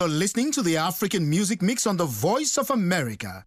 You're listening to the African Music Mix on the Voice of America.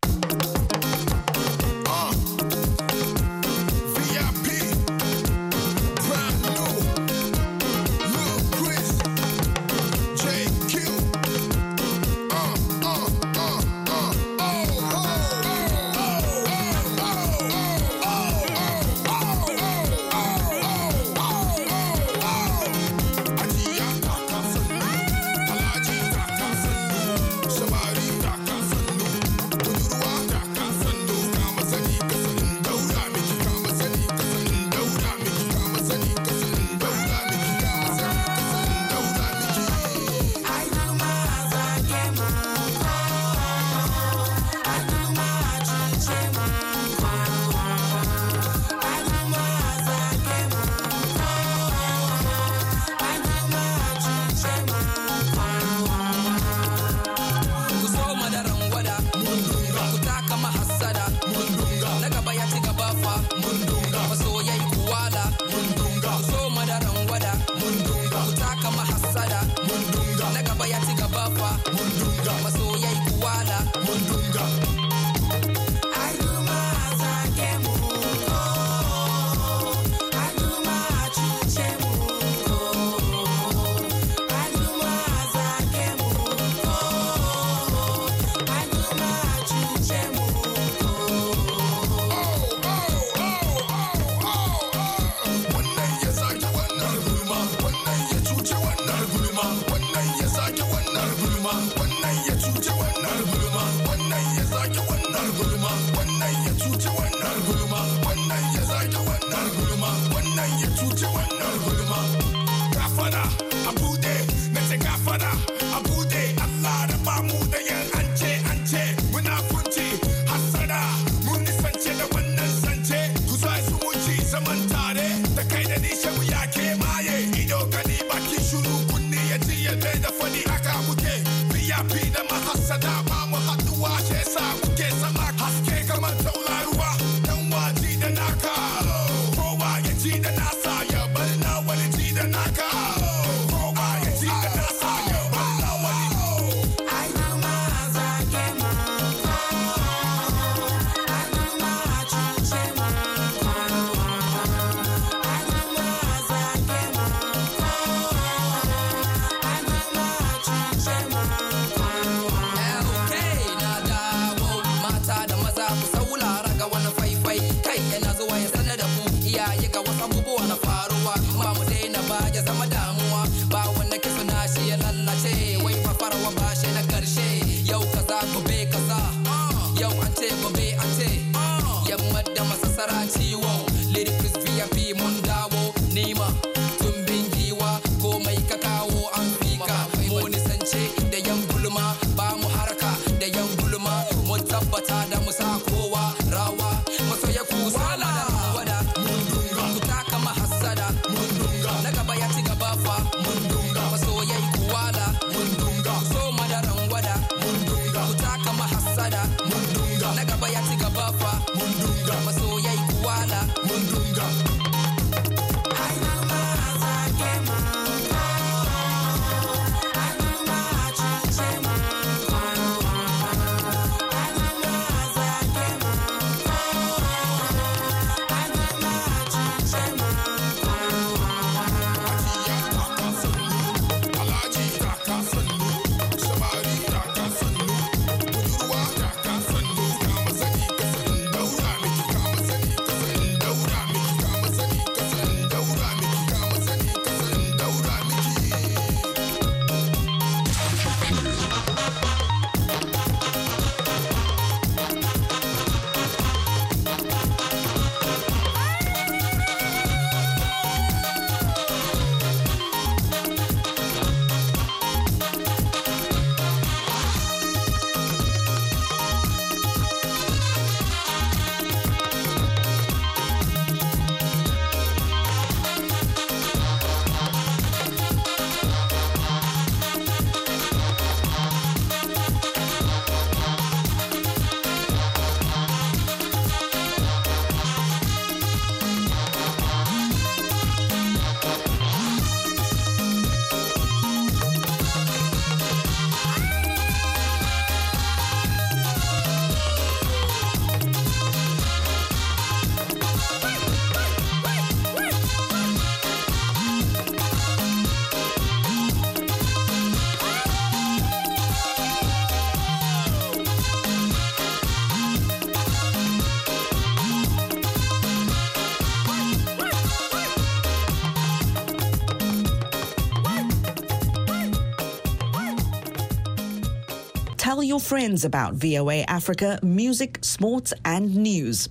Tell your friends about VOA Africa music, sports and news.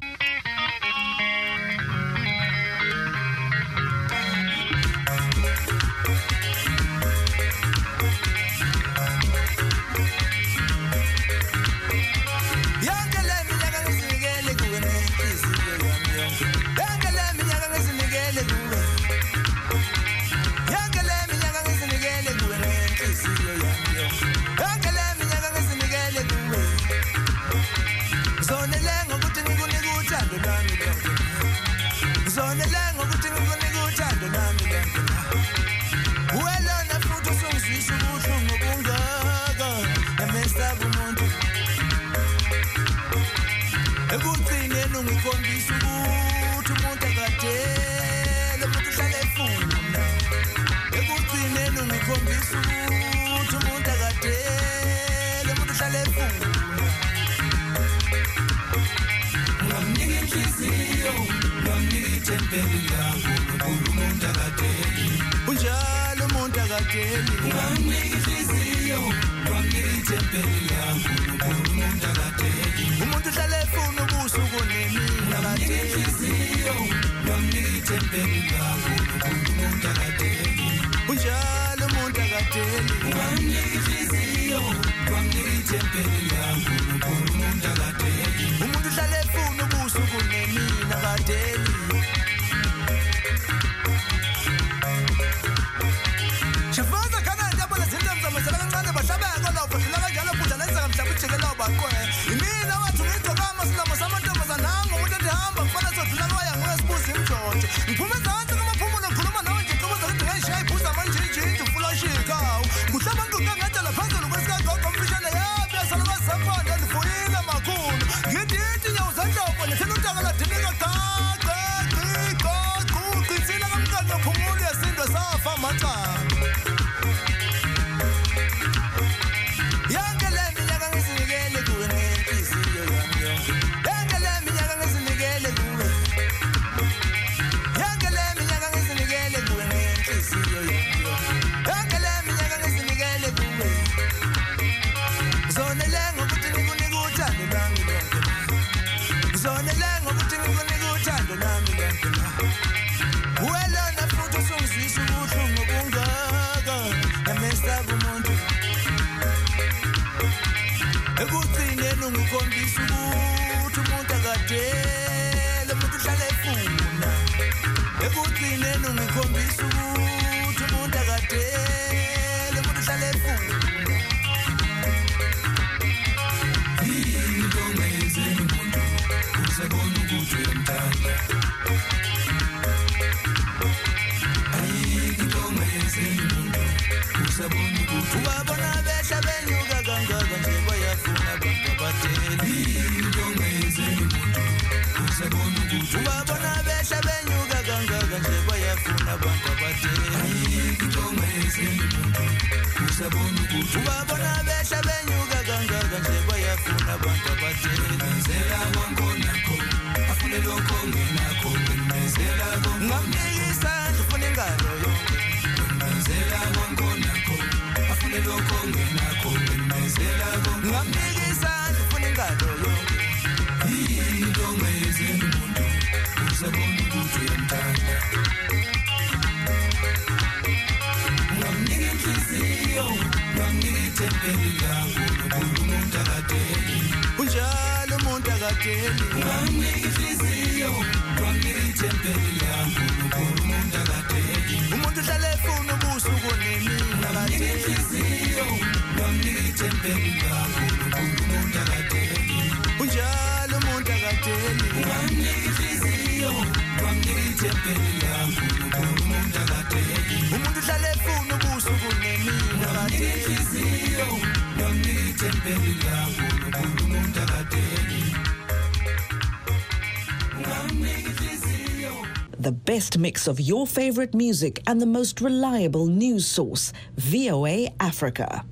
The best mix of your favorite music and the most reliable news source, VOA Africa.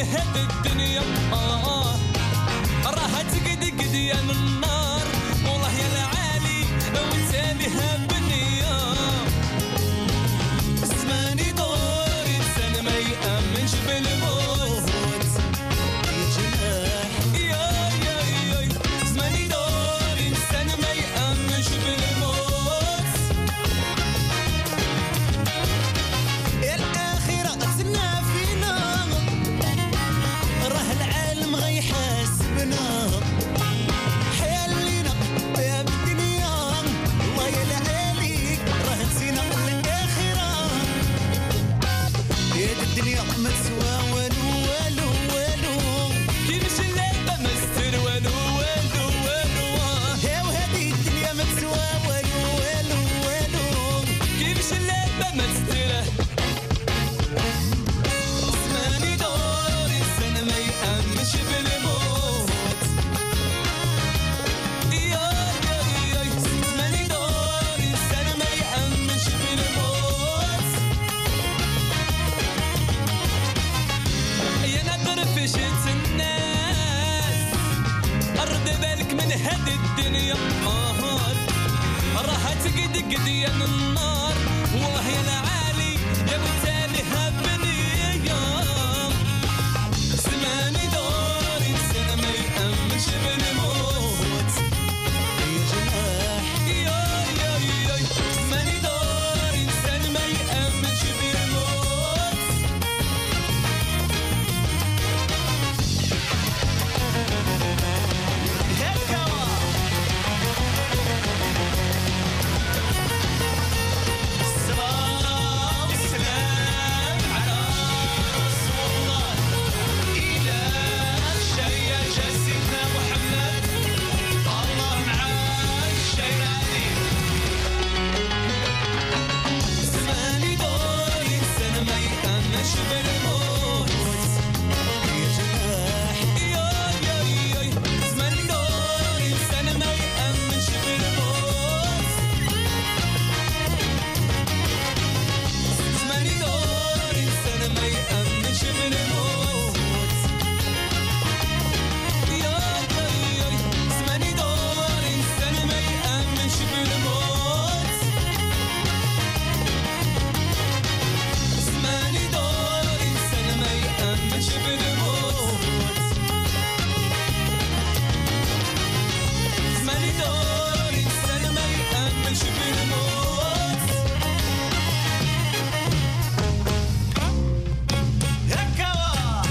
هاد الدنيا راها تقدق ديال النار والله يا العالي وتاليها بنية زماني دور إنسان ما يأمنش بالموت يا جناح يا زماني دور إنسان ما يأمنش بالموت الآخرة تسنى فينا راه العالم غيحاسبنا حيال لينا يا بالدنيا الله يا العالي راه نسينا الآخرة يا الدنيا ما تسوى والو والو والو كيفاش اللعبة ما ستر والو والو والو يا وهذه الدنيا ما تسوى والو والو والو كيفاش اللعبة ما تستره زماني دور إنسان ما يأمنش بالموت يا زماني دور إنسان ما يأمنش بالموت يا نقر فشت الناس أرد بالك من هاد الدنيا راها تقدق ديال النار والله يا العالي يا بتاليها بنية زماني دور إنسان ما يأمنش بالموت يا جناح يا زماني دور إنسان ما يأمنش بالموت هكا الصلاة والسلام على رسول الله إلى الشيخ سيدنا محمد الله مع الشيراني زماني دور إنسان ما يأمنش بالموت يا جناح يا زماني دور إنسان ما يأمنش بالموت زماني دور إنسان ما يأمنش بالموت يا زماني دور إنسان ما يأمنش بالموت زماني دور إنسان ما يأمنش بالموت زماني دور إنسان ما يأمنش بالموت هكا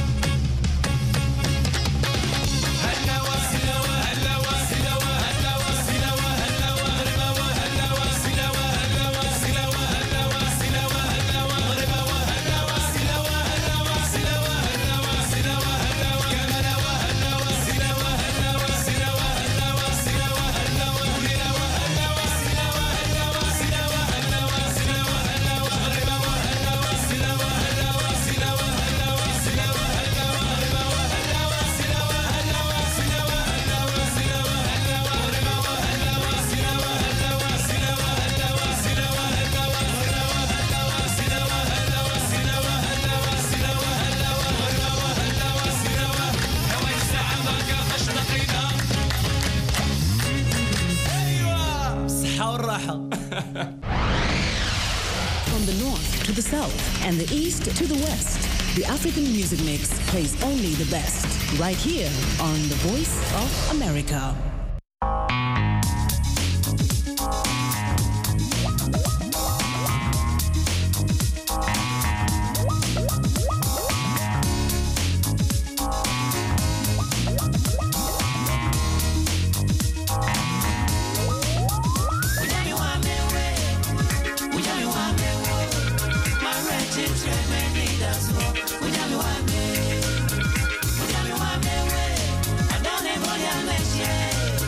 هلوا سلوا هلوا سلوا هلوا سلوا هلوا غربوا هلوا سلوا هلوا سلوا هلوا سلوا هلوا غربوا هلوا سلوا هلوا سلوا هلوا سلوا هلوا كملوا هلوا سلوا هلوا سلوا هلوا سلوا هلوا غربوا هلوا سلوا هلوا سلوا هلوا سلوا هلوا غربوا هلوا سلوا هلوا سلوا هلوا سلوا هلوا غربوا هلوا سلوا هلوا سلوا هلوا سلوا هلوا غربوا هلوا سلوا هلوا سلوا هلوا سلوا هلوا غربوا هلوا سلوا هلوا سلوا هلوا سلوا هلوا غربوا هلوا سلوا هوا الساعة ضاقة باش نقينا أيوة الصحة والراحة From the north to the south and the east to the west, the African Music Mix plays only the best right here on The Voice of America. Yeah.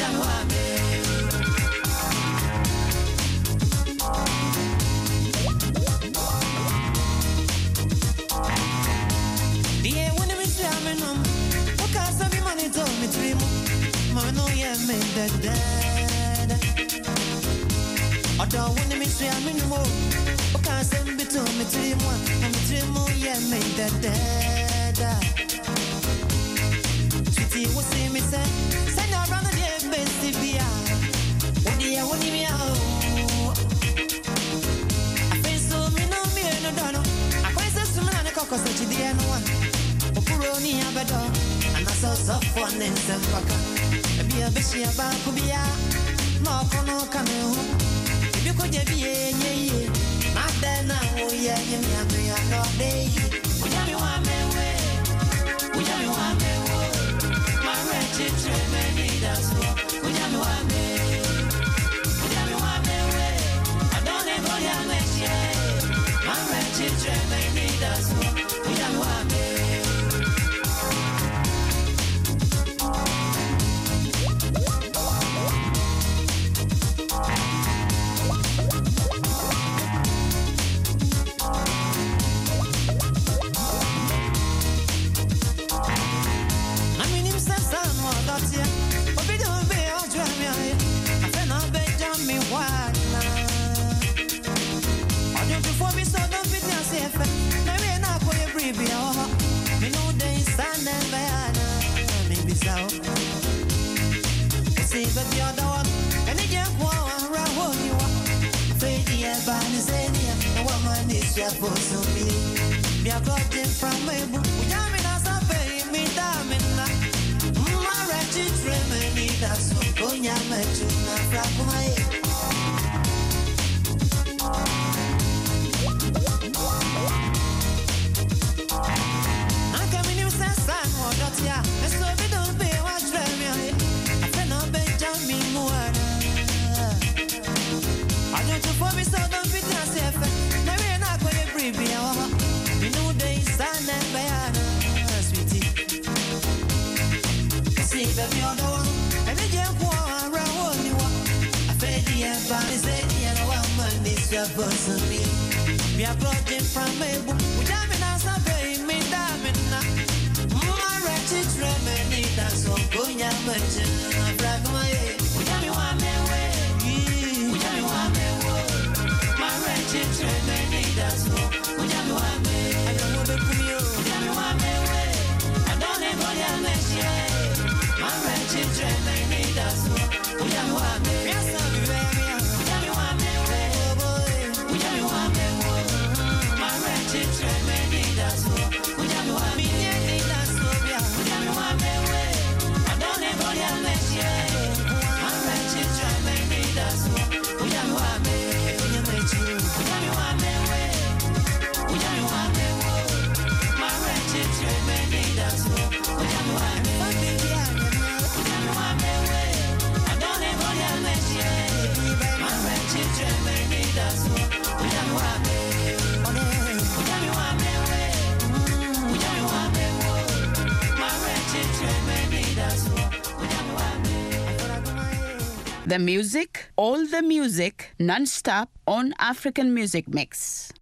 The music, all the music, non-stop on African Music Mix.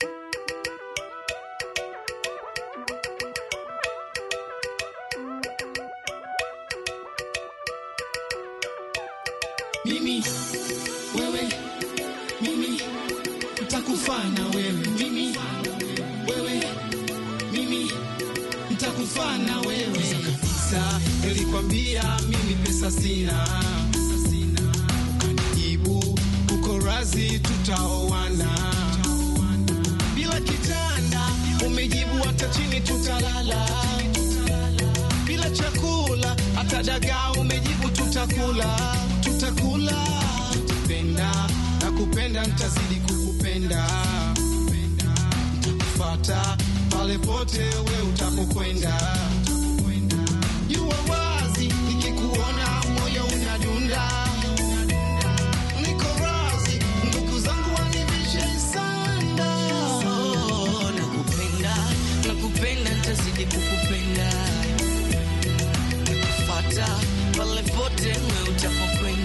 Mimi, wewe, mimi, nitakufana wewe. Mimi, wewe, mimi, nitakufana wewe. Kabisa, nilikwambia mimi pesa sina. Uko razi tutaoana. Bila kitanda umejibu hata chini tutalala. Bila chakula hata dagaa umejibu tutakula. Tutakula, tutapenda na kupenda, nitazidi kukupenda. Nitakufuata pale pote wewe utakokwenda. Jua wazi nikikuona moyo unadunda. Nitazidi kukupenda, kufuata pale pote wewe utakokwenda.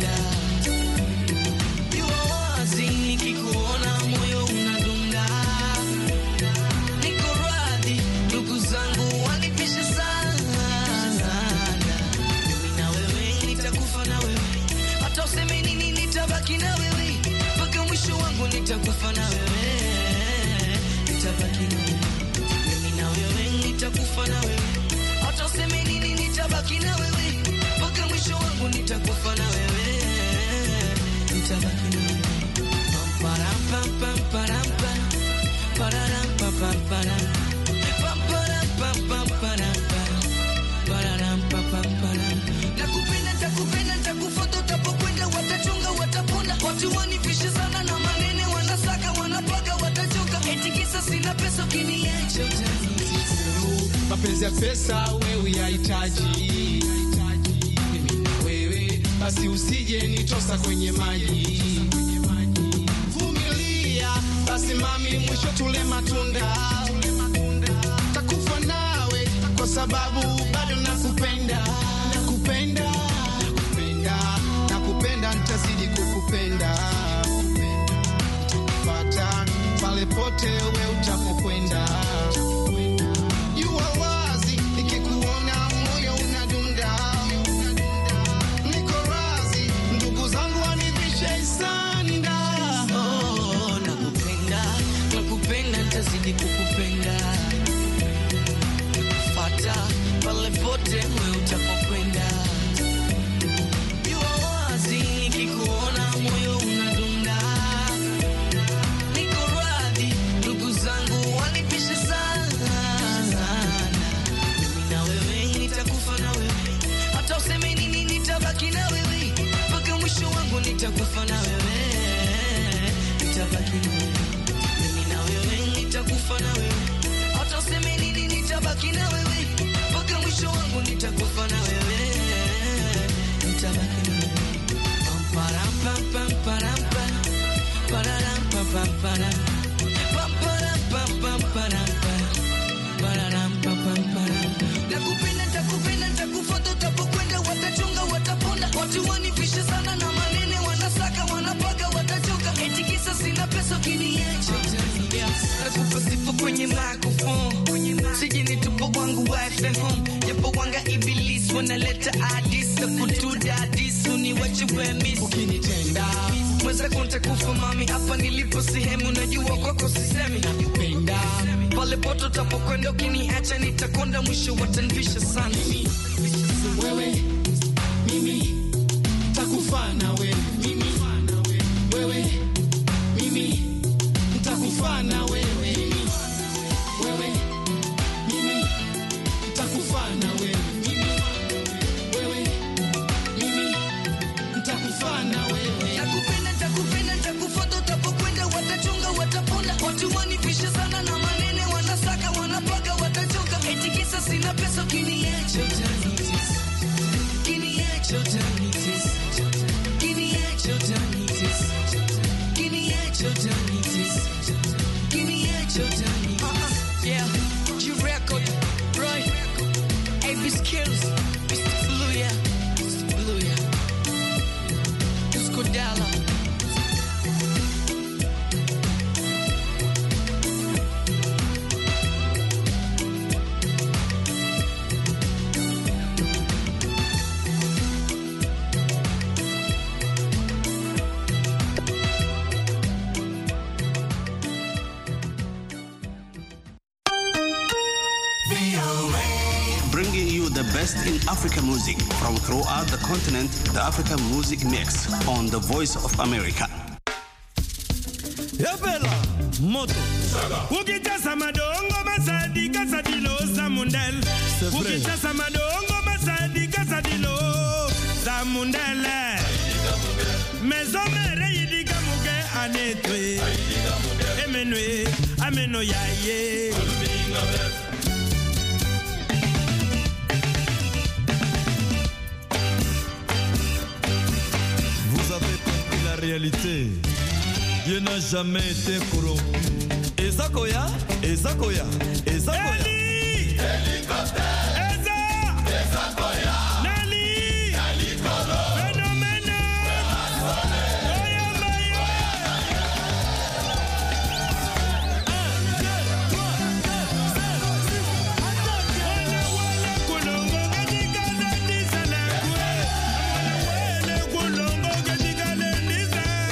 nitabaki na wewe mpaka mwisho wangu, nitakufa na wewe, nitabaki na wewe, mimi na wewe nitakufa na wewe, hata useme nini nitabaki na wewe mpaka mwisho wangu, nitakufa na wewe, nitabaki na wewe. Param pam pam param pam pararam pam pam param pam param pam pam param pararam pam pam param. Nakupenda takupenda takufuata, utapokwenda watachunga watapona, watu wanifisha sana na manene wanasaka wanapaga watachoka, eti kisa sina pesa ukiniacha utaniacha. Mapenzi ya pesa wewe yahitaji, mimi na wewe basi usije nitosa kwenye maji. Vumilia basi mami, mwisho tule matunda. Takufa nawe kwa sababu bado nakupenda, nakupenda, nakupenda, nakupenda, nitazidi kukupenda. Nitakupata pale pote wewe utapokwenda. Nitazidi kukupenda, kufuata pale pote wewe utapokwenda. Jua wazi nikikuona moyo unadunda, niko radhi ndugu zangu wanipishe sana, mimi na wewe nitakufa na wewe, hata useme nini nitabaki na wewe mpaka mwisho wangu, nitakufa na wewe, nitabaki na wewe, nitakufa na wewe, hata useme nini nitabaki na wewe mpaka mwisho wangu, nitakufa na wewe, nitabaki na wewe. Param pam pam param pam pararam pam pam param pam param pam pam param pararam pam pam param. Nakupenda takupenda takufuata, utapokwenda watachunga watapona, watu wanifisha sana na manene wanasaka wanapaga watachoka, eti kisa sina pesa ukiniacha utaniacha. Nakupa sifa kwenye microphone, sije nitupo wangu wife and home, japo wanga ibilisi wanaleta hadis na kutuda hadis, uniwache we miss ukinitenda mweza kuntakufa mami, hapa nilipo sehemu najua kwako sisemi nakupenda, pale poto tapokwenda ukiniacha nitakonda, mwisho watanvisha sana wewe mimi takufa na wewe, mimi wewe mimi takufa na wewe, wewe mimi takufa na wewe, mimi wewe mimi takufa na wewe. Nakupenda takupenda takufuata, utapokwenda watachunga watapona, watu wanifisha sana na manene wanasaka wanapaga watachoka, eti kisa sina pesa ukiniacha utaniacha, ukiniacha utaniacha, ukiniacha utaniacha, ukiniacha utaniacha. Yeah, G-Record, right? AB Skills, Mr. Bluya, Mr. Bluya, Skodala. Bringing you the best in African music from throughout the continent, the African Music Mix on the Voice of America. Yapela moto ukita samadongo masadi kasadilo samundel ukita samadongo masadi kasadilo samundel mezo mere yidika muge anetwe emenwe ameno yaye. Vous avez compris la réalité. Dieu n'a jamais été corrompu. Ezakoya, Ezakoya, Ezakoya. Hélicoptère. Eza. Ezakoya. Nali. Helicolo. Phénoménal. Oya Mayo. 1, 2, 3, 4, 5, 6. Wala wala kulongo katika ndani sana kwe. Wala kulongo katika ndani sana.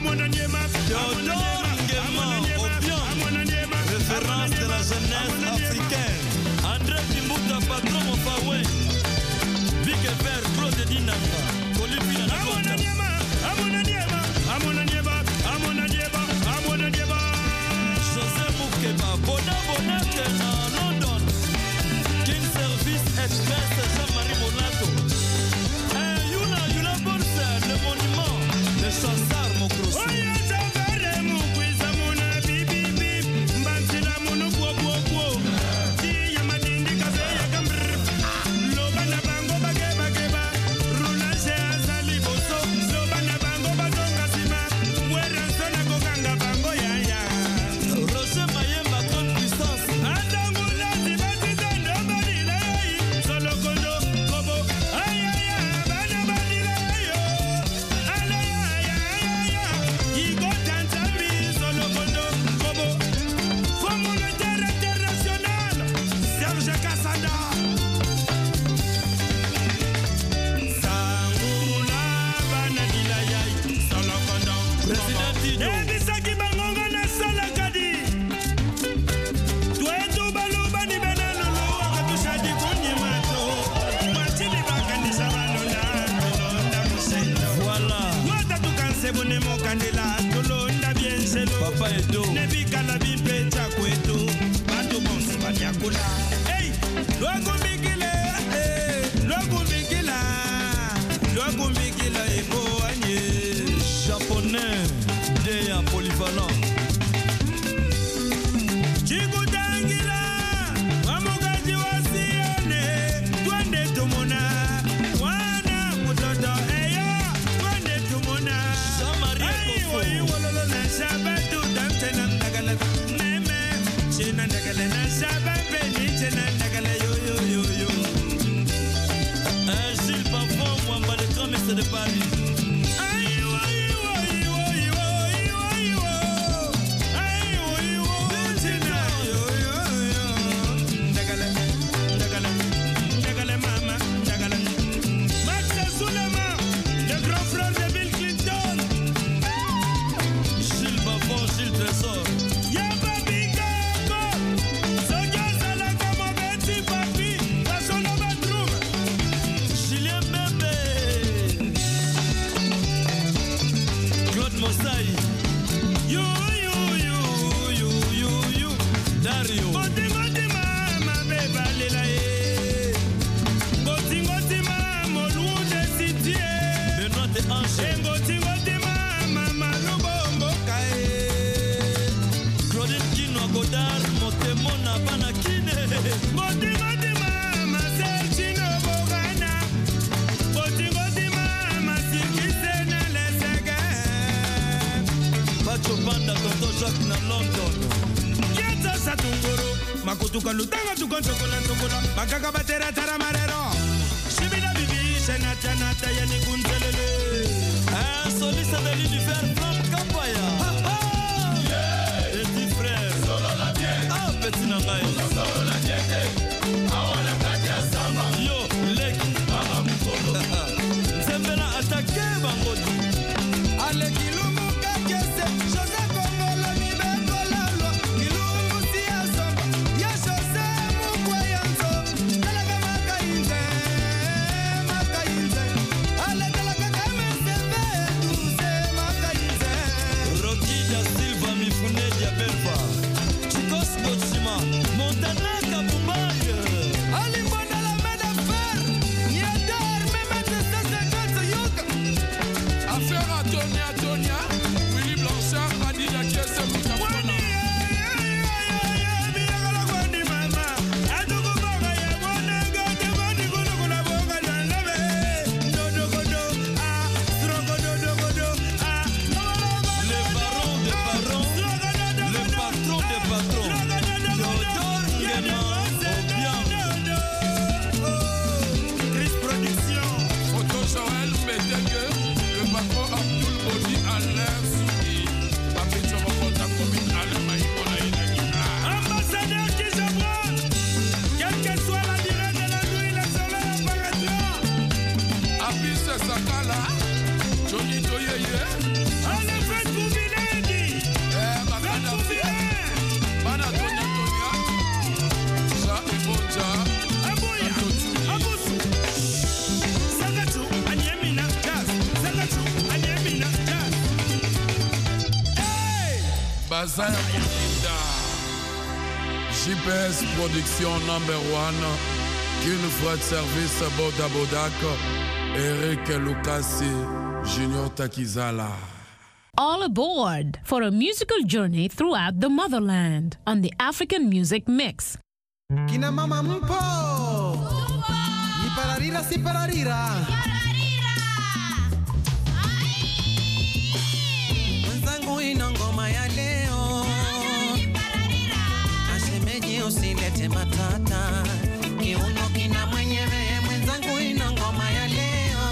Théodore Nguema, Obiang, référence de la jeunesse africaine. André Kimbuta, patron Mofawe. Vic Ever, Claude Dinaka, Colipina Nagonda. José Moukeba, Bona Bonake na London. King Service Express, Jean-Marie Monato. Yuna Borsa, le monument, le chansard Mokrosi. Papa Edo nebikala bimpecha kwetu batu bonse banyakula hey lwakumbikila eko anye japonais Deya polyvalent chikutangila wamukaji wasione twende tumona wana mutoto eyo twende tumona Sabatu damtena ndagala neme chena ndagala na sababe ni chena ndagala yo Gilles Pavon Mwamba le grand maître de Paris ndagala mama ndagala Max Sulema le grand frère de Bill Clinton Gilles Bavon, Gilles Trésor. Yaba Bigako, Soja Salaka Mobeti Papi, Façon Batroum. Julien Bébé. Claude Mossai. You. Dario. Ngoti mama beba lela e. Ngoti mama Loude City. Benoît de Ange. Ngoti mama Lubombo kae. Claudine Kino Godard Motemona Banakine. Ngoti mama Sergino Bogana. Ngoti mama Sikisena Lesega. Pacho Banda Tonto Jacques na London. Yeta Satunguru. Makutuka lutanga tukonchokola ntokola. Makaka batera tara marero. Shibida bibi senata yani kuntelele. Un soliste de l'univers from Kampaya. Petit frère. Ah, petit nangaï. Yo, Leki. Zembela attaqué Bangodi. Aleki Lumu Kakese. José Kongolo Nibeko Lalo. Ilumu Siaso. Ya José Mukwayanzo. Talaga Makainze. Alaga Kame Sebe. Tuze Makainze. Rocky da Silva Mifune Diabelva. Chicos Botsima. Montanaka Bumbaye. Alimbona la main d'affaires. Niadar Memete 150 Yoka. Affaire à Tonia, Willy Blanchard a dit la caisse de Moussafona. Sakala, Johnny Toyeye, Massa Yamuninda. JPS Production #1. Qu'une fois de service Boda Bodak. Eric Lucasi Junior Takizala. All aboard for a musical journey throughout the motherland on the African Music Mix. Kina mama mpo. Ni pararira si pararira. Mwenzangu ina ngoma ya leo. Ashemeji usilete matata. Kiuno kina mwenyewe mwenzangu ina ngoma ya leo.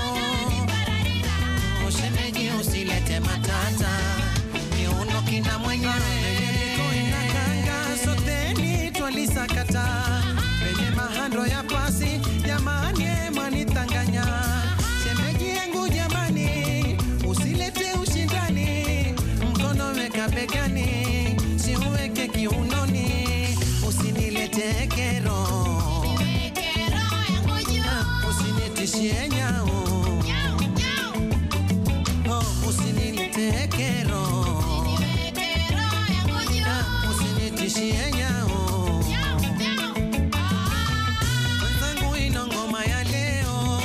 Ashemeji usilete matata. Kiuno kina mwenyewe. Soteni twalisakata penye mahando ya pasi jamani mwanitanganya shemeji yangu jamani usilete ushindani mkono weka begani si uweke kiunoni usinilete kero usinitishie nyao usinilete kero usinitishie nyao mwenzangu ina ngoma ya leo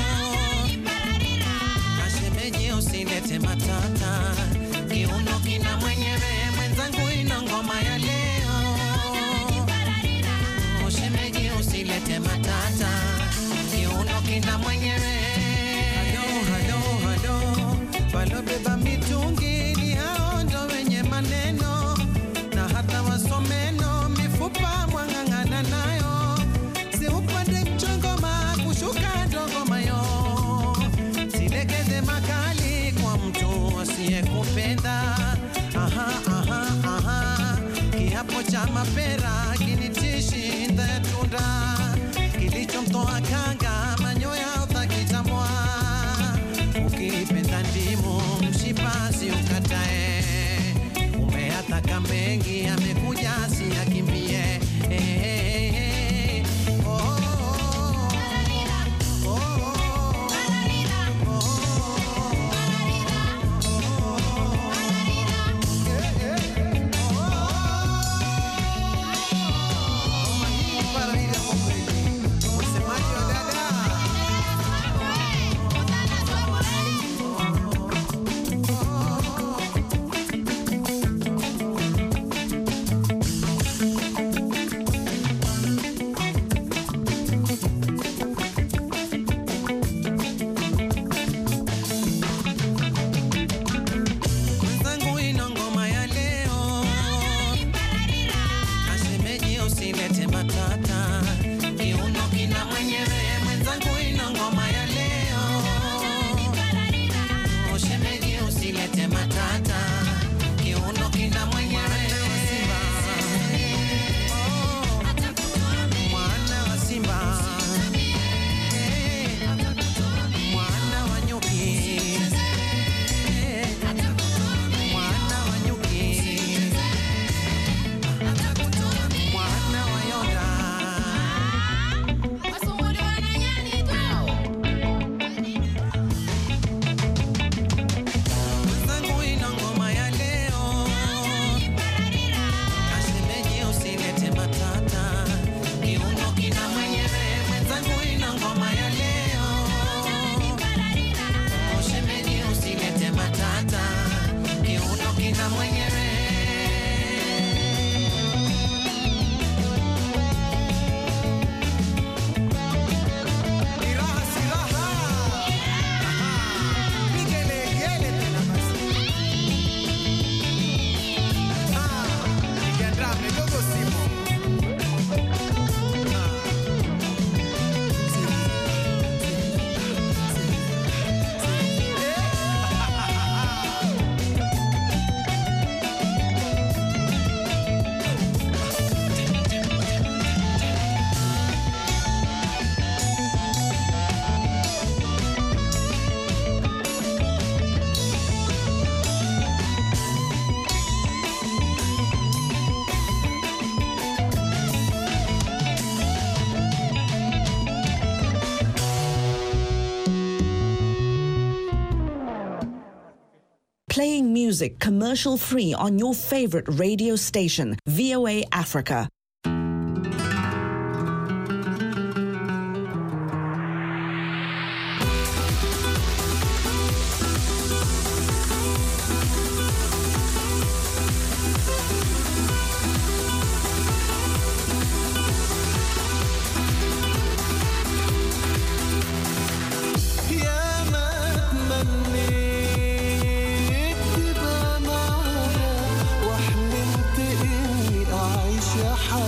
ashemeji usilete matata kiuno kina mwenyewe mwenzangu ina ngoma ya leo ashemeji usilete matata kiuno kina mwenyewe halo walobeba mitungi ni hao ndo wenye maneno na hata wasomeno mifupa mwang'ang'ana nayo si upande mchongoma kushuka ndongoma yo silekeze makali kwa mtu asiyekupenda kiapo cha mapera kinitishi ndatunda kilichomtoa kanga manyoya utakitambua ukipenda ndimu mshipasi ukatae umeataka mengi amekuja asiyakimbie playing music commercial-free on your favorite radio station, VOA Africa. يا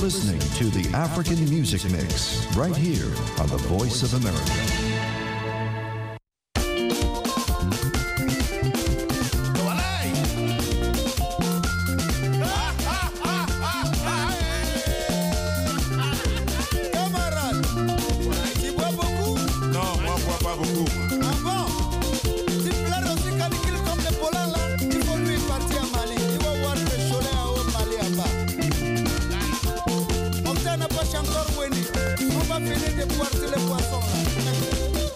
listening to the African Music Mix, right here on the Voice of America. On va finir de boire tous les poissons là.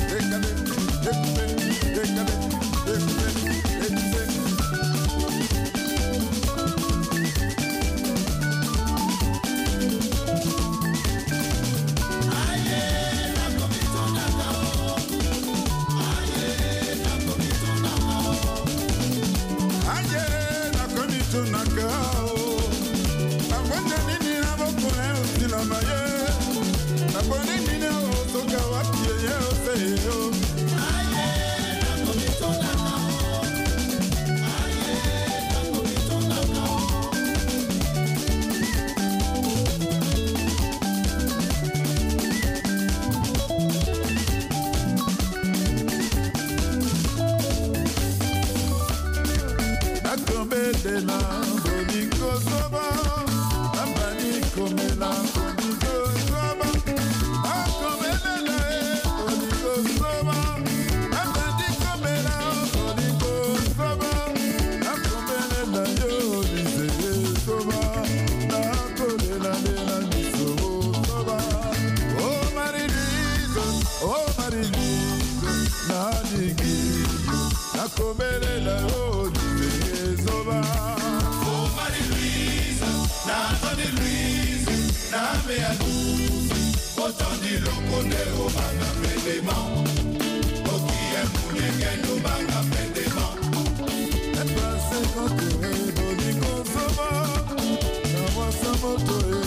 Moto